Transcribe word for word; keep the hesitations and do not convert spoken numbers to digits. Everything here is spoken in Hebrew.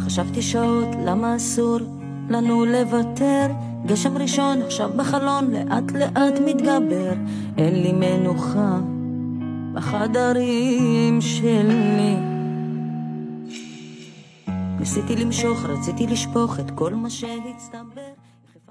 חשבתי שעות למה אסור לנו לוותר, גשם ראשון עכשיו בחלון לאט לאט מתגבר, אין לי מנוחה בחדרים שלי. ניסיתי למשוך, רציתי לשפוך את כל מה שהצטבר.